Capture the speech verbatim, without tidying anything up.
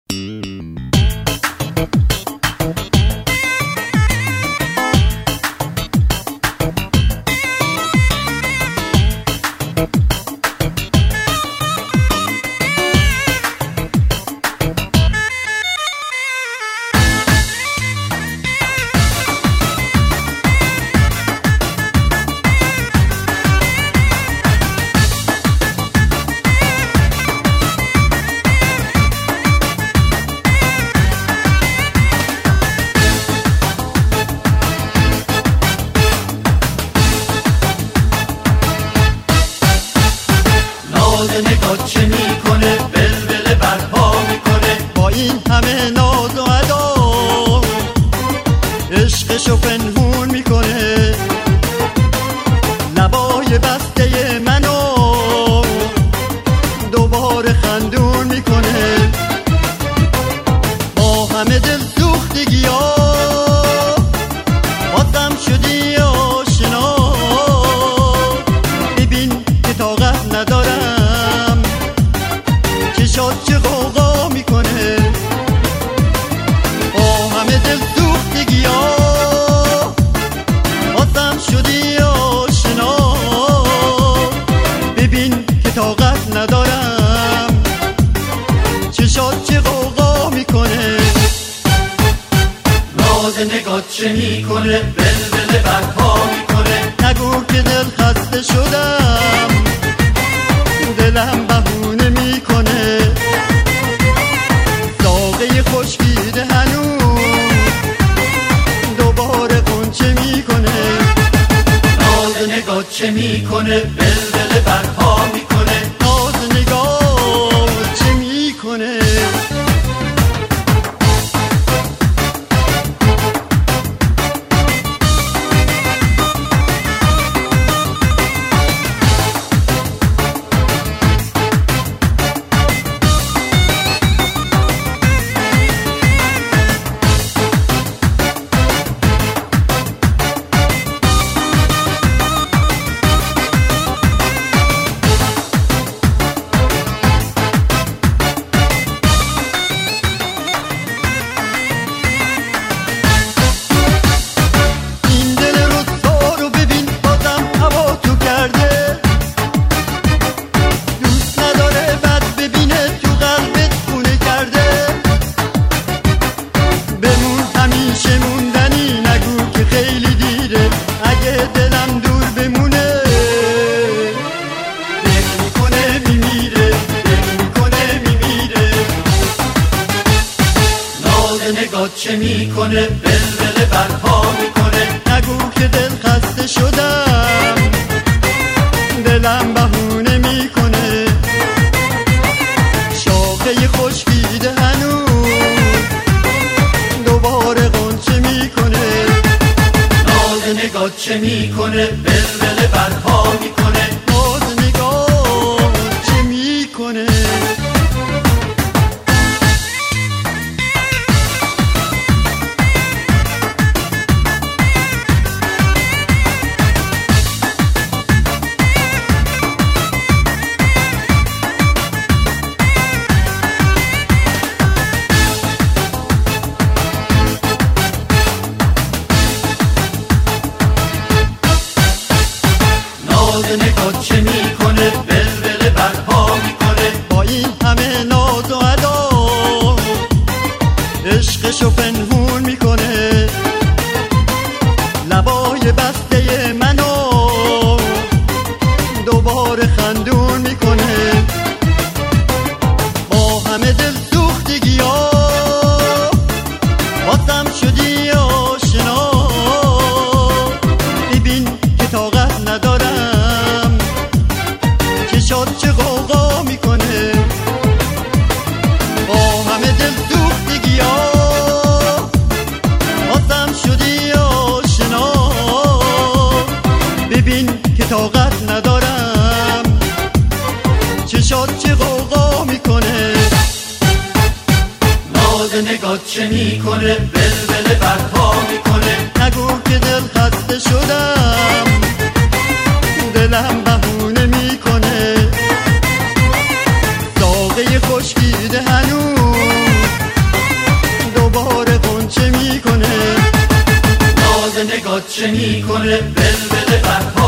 نگاه چه میکنه، بلبل برپا میکنه. با این همه ناز و ادا عشقشو پنهون میکنه. لبای بسته منو دوباره خندون میکنه. با همه دل سوختگی ها بازم شدی آشنا. ببین که طاقت ندارم، چشات چه غوغا میکنه. با همه دل سوختگی ها بازم شدی آشنا. ببین که طاقت ندارم، چشات چه غوغا میکنه. ناز نگاه چه میکنه، بلبل برپا میکنه. نگو که دل خسته شدم، دلم بهونه میکنه. ساقه خشکیده هنوز دوباره غنچه میکنه. ناز نگاه چه میکنه، بلبل برپا میکنه. ناز نگاه چه میکنه. نگاه چه میکنه، بلبل برپا میکنه. نگو که دل خسته شدم، دلم بهونه میکنه. شاخه خشکیده هنوز دوباره غنچه میکنه. ناز نگاه چه میکنه، بلبل برپا میکنه. ناز نگاه چه میکنه. نگاه چه میکنه، بلبل برپا میکنه. با این همه ناز و ادا عشقشو پنهون میکنه. لبای بسته منو دوباره خندون میکنه. با همه دل سوختگی ها بازم شدی آشنا. ببین که طاقت ندارم، چشات چه غوغا میکنه. با همه دل سوختگی ها بازم شدی آشنا. ببین که طاقت ندارم، چشات چه غوغا میکنه. ناز نگاه چه میکنه، بلبل برپا میکنه. نگو که دل خسته شدم، دلم بهونه میکنه. ساقه خشکیده هنوز صدات چه میکنه بلبل برها